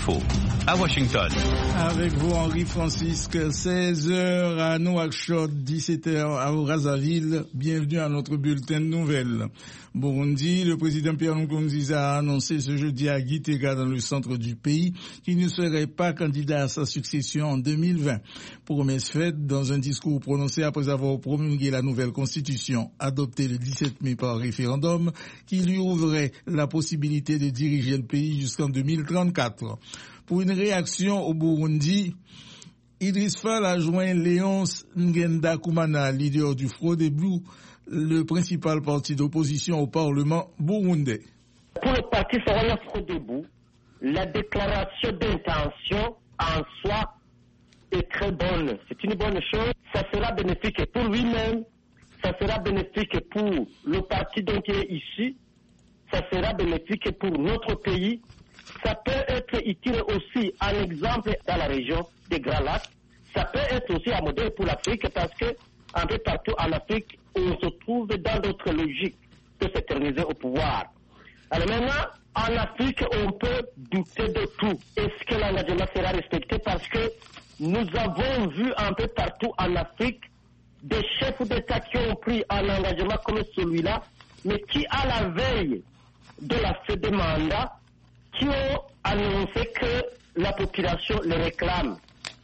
l'info, à Washington. Avec vous, Henri Francisque, 16h à Nouakchott, 17h à Brazzaville. Bienvenue à notre bulletin de nouvelles. Burundi, le président Pierre Nkurunziza a annoncé ce jeudi à Gitega, dans le centre du pays, qu'il ne serait pas candidat à sa succession en 2020. Promesse faite dans un discours prononcé après avoir promulgué la nouvelle constitution, adoptée le 17 mai par référendum, qui lui ouvrait la possibilité de diriger le pays jusqu'en 2034. Pour une réaction au Burundi, Idriss Fall a joint Léonce Ngenda Kumana, leader du Frodebou, le principal parti d'opposition au Parlement burundais. Pour le parti Sahara Frodebou, la déclaration d'intention en soi est très bonne. C'est une bonne chose. Ça sera bénéfique pour lui-même, ça sera bénéfique pour le parti dont il est issu, ça sera bénéfique pour notre pays. Ça peut être utile aussi un exemple dans la région des Grands Lacs. Ça peut être aussi un modèle pour l'Afrique parce que un peu partout en Afrique, on se trouve dans d'autres logiques de s'éterniser au pouvoir. Alors maintenant, en Afrique, on peut douter de tout. Est-ce que l'engagement sera respecté? Parce que nous avons vu un peu partout en Afrique des chefs d'État qui ont pris un engagement comme celui-là, mais qui, à la veille de la fin des mandats, qui ont annoncé que la population les réclame.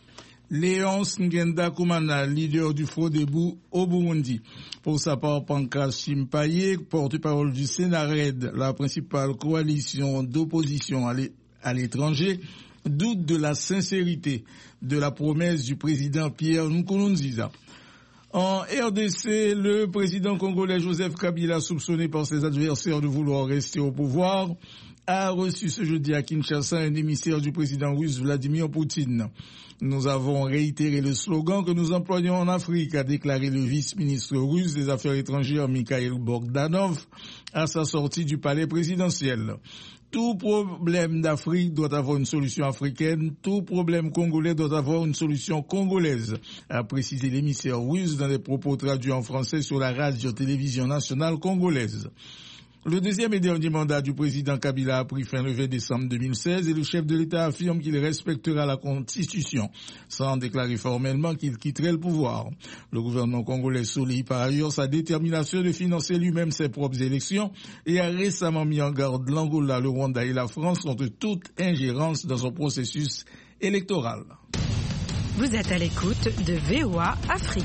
Léonce Ngenda Kumana, leader du Frodebou au Burundi. Pour sa part, Pancras Chimpaye, porte-parole du Sénarède, la principale coalition d'opposition à l'étranger, doute de la sincérité de la promesse du président Pierre Nkurunziza. En RDC, le président congolais Joseph Kabila, soupçonné par ses adversaires de vouloir rester au pouvoir, a reçu ce jeudi à Kinshasa un émissaire du président russe Vladimir Poutine. Nous avons réitéré le slogan que nous employons en Afrique, a déclaré le vice-ministre russe des Affaires étrangères Mikhail Bogdanov à sa sortie du palais présidentiel. Tout problème d'Afrique doit avoir une solution africaine, tout problème congolais doit avoir une solution congolaise, a précisé l'émissaire russe dans des propos traduits en français sur la radio-télévision nationale congolaise. Le deuxième et dernier mandat du président Kabila a pris fin le 20 décembre 2016 et le chef de l'État affirme qu'il respectera la Constitution, sans déclarer formellement qu'il quitterait le pouvoir. Le gouvernement congolais souligne par ailleurs sa détermination de financer lui-même ses propres élections et a récemment mis en garde l'Angola, le Rwanda et la France contre toute ingérence dans son processus électoral. Vous êtes à l'écoute de VOA Afrique.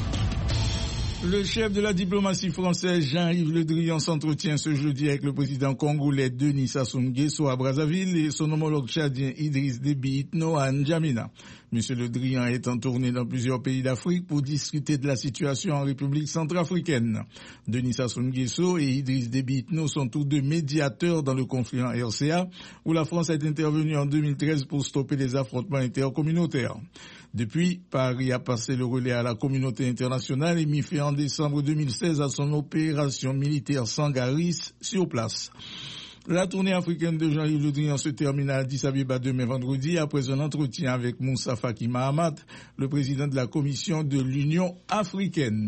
Le chef de la diplomatie française, Jean-Yves Le Drian, s'entretient ce jeudi avec le président congolais Denis Sassou Nguesso à Brazzaville et son homologue tchadien Idriss Déby Itno à N'Djamena. Monsieur Le Drian est en tournée dans plusieurs pays d'Afrique pour discuter de la situation en République centrafricaine. Denis Sassou Nguesso et Idriss Déby Itno sont tous deux médiateurs dans le conflit en RCA, où la France est intervenue en 2013 pour stopper les affrontements intercommunautaires. Depuis, Paris a passé le relais à la communauté internationale et mis fin en décembre 2016 à son opération militaire Sangaris sur place. La tournée africaine de Jean-Yves Le Drian se termine à Addis Abeba demain vendredi après un entretien avec Moussa Faki Mahamat, le président de la Commission de l'Union africaine.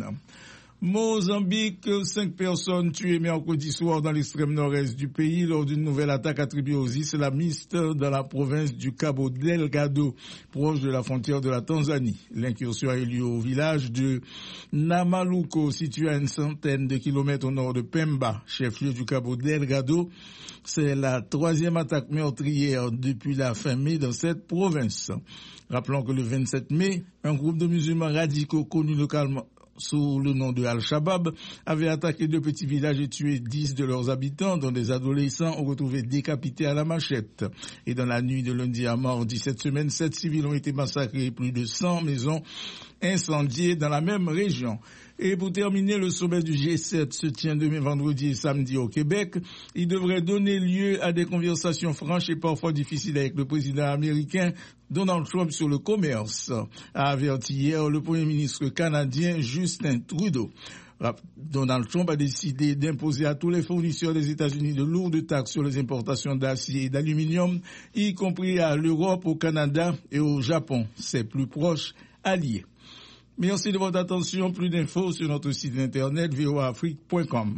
Mozambique, 5 personnes tuées mercredi soir dans l'extrême nord-est du pays lors d'une nouvelle attaque attribuée aux islamistes dans la province du Cabo Delgado, proche de la frontière de la Tanzanie. L'incursion a eu lieu au village de Namaluko, situé à une centaine de kilomètres au nord de Pemba, chef-lieu du Cabo Delgado. C'est la 3e attaque meurtrière depuis la fin mai dans cette province. Rappelons que le 27 mai, un groupe de musulmans radicaux connus localement sous le nom de Al-Shabaab, avait attaqué 2 petits villages et tué 10 de leurs habitants, dont des adolescents ont retrouvé décapités à la machette. Et dans la nuit de lundi à mardi cette semaine, 7 civils ont été massacrés et plus de 100 maisons incendiées dans la même région. Et pour terminer, le sommet du G7 se tient demain vendredi et samedi au Québec. Il devrait donner lieu à des conversations franches et parfois difficiles avec le président américain Donald Trump sur le commerce, a averti hier le Premier ministre canadien Justin Trudeau. Donald Trump a décidé d'imposer à tous les fournisseurs des États-Unis de lourdes taxes sur les importations d'acier et d'aluminium, y compris à l'Europe, au Canada et au Japon, ses plus proches alliés. Merci de votre attention. Plus d'infos sur notre site internet voaafrique.com.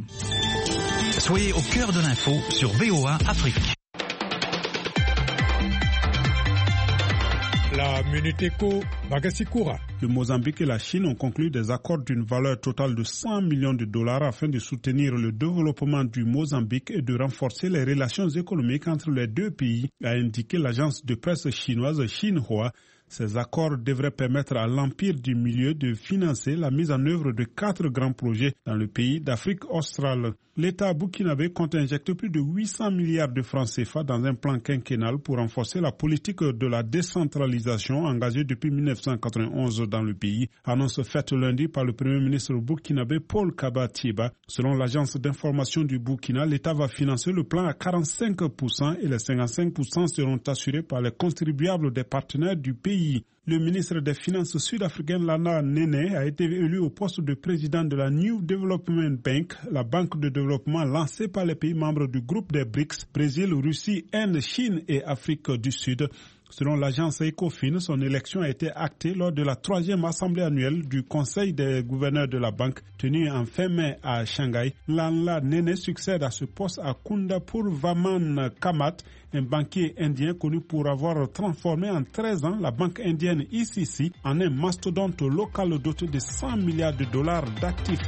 Soyez au cœur de l'info sur VOA Afrique. La Minute Éco, Bagasikura. Le Mozambique et la Chine ont conclu des accords d'une valeur totale de 100 millions de dollars afin de soutenir le développement du Mozambique et de renforcer les relations économiques entre les deux pays, a indiqué l'agence de presse chinoise Xinhua. Ces accords devraient permettre à l'Empire du Milieu de financer la mise en œuvre de 4 grands projets dans le pays d'Afrique australe. L'État burkinabé compte injecter plus de 800 milliards de francs CFA dans un plan quinquennal pour renforcer la politique de la décentralisation engagée depuis 1991 dans le pays. Annonce faite lundi par le Premier ministre burkinabé Paul Kaba-Thieba. Selon l'agence d'information du Burkina, l'État va financer le plan à 45% et les 55% seront assurés par les contribuables des partenaires du pays. Le ministre des Finances sud-africain Lana Nene a été élu au poste de président de la New Development Bank, la banque de développement lancée par les pays membres du groupe des BRICS, Brésil, Russie, Inde, Chine et Afrique du Sud. Selon l'agence Ecofin, son élection a été actée lors de la 3e assemblée annuelle du Conseil des gouverneurs de la banque tenue en fin mai à Shanghai. Lana Nene succède à ce poste à Kundapur Vaman Kamat, un banquier indien connu pour avoir transformé en 13 ans la banque indienne ICICI en un mastodonte local doté de 100 milliards de dollars d'actifs.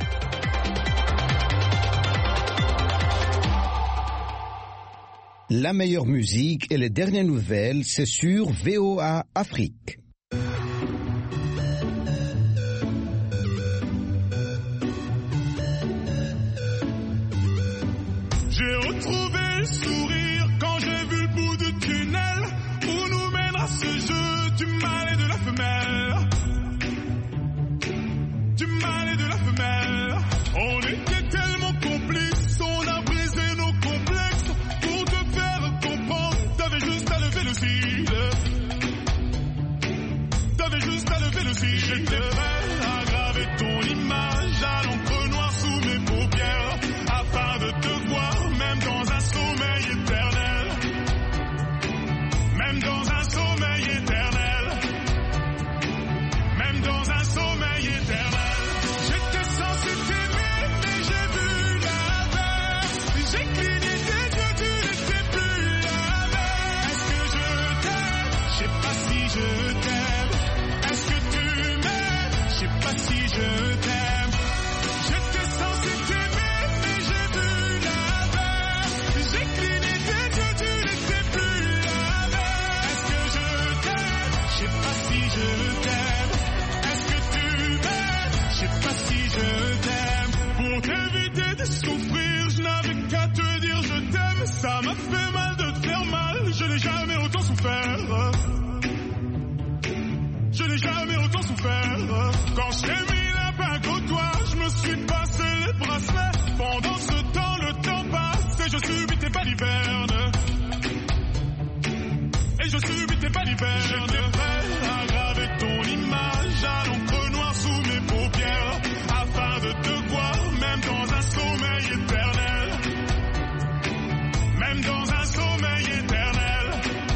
La meilleure musique et les dernières nouvelles, c'est sur VOA Afrique. J'ai retrouvé le sourire quand j'ai vu le bout du tunnel où nous mènera ce jeu du mâle et de la femelle. Du mâle et de la femelle. On était tellement complices, on a brisé nos complexes pour te faire comprendre. T'avais juste à lever le cil. T'avais juste à lever le cil. J'étais prêt à graver ton image à l'encre noire sous mes paupières afin de te voir même dans un sommeil éternel. Même dans un sommeil éternel. Même dans un sommeil éternel. J'étais censé t'aimer, mais j'ai vu l'inverse. J'ai cligné des yeux, tu n'étais plus la même. Est-ce que je t'aime? Je sais pas si je t'aime. Est-ce que tu m'aimes? Je sais pas si je t'aime. J'étais censé t'aimer, mais j'ai vu l'inverse. J'ai cligné des yeux, tu n'étais plus la même. Est-ce que je t'aime? Je sais pas si je t'aime. Est-ce que tu m'aimes? Je sais pas si je t'aime. Pour t'éviter de souffrir, je n'avais qu'à te dire je t'aime. Ça m'a fait mal de te faire mal. Je n'ai jamais autant souffert. Je n'ai jamais autant souffert. Quand je t'ai mis la bague au doigt, je me suis passé les bracelets. Pendant ce temps, le temps passe et je subis tes balivernes. Et je subis tes balivernes. J'étais prêt à graver ton image à l'encre noire sous mes paupières afin de te voir même dans un sommeil éternel. Même dans un sommeil éternel.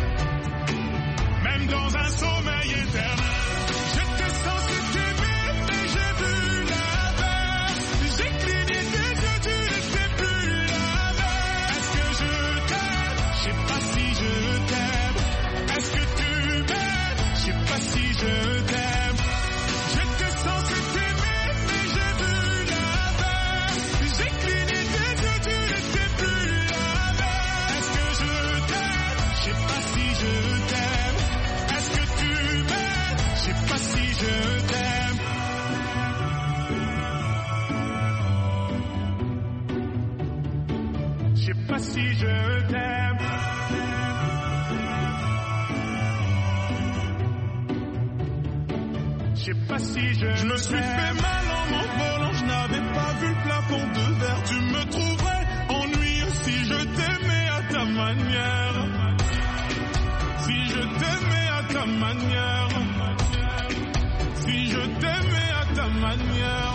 Même dans un sommeil éternel. J'étais censé t'aimer, mais j'ai vu l'inverse. J'ai cligné des yeux, tu n'étais plus la même. Est-ce que je t'aime? Je sais pas si je t'aime. Est-ce que tu m'aimes? Je sais pas si je t'aime. J'étais censé t'aimer, mais j'ai vu l'inverse. J'ai cligné des yeux, tu n'étais plus la même. Est-ce que je t'aime? Je sais pas si je t'aime. Est-ce que tu m'aimes? Je sais pas si je t'aime. Je sais pas si je t'aime. Je sais pas si je me suis fait mal en m'envolant. Je n'avais pas vu le plafond de verre. Tu me trouverais ennuyeux si je t'aimais à ta manière. Si je t'aimais à ta manière. Si je t'aimais à ta manière.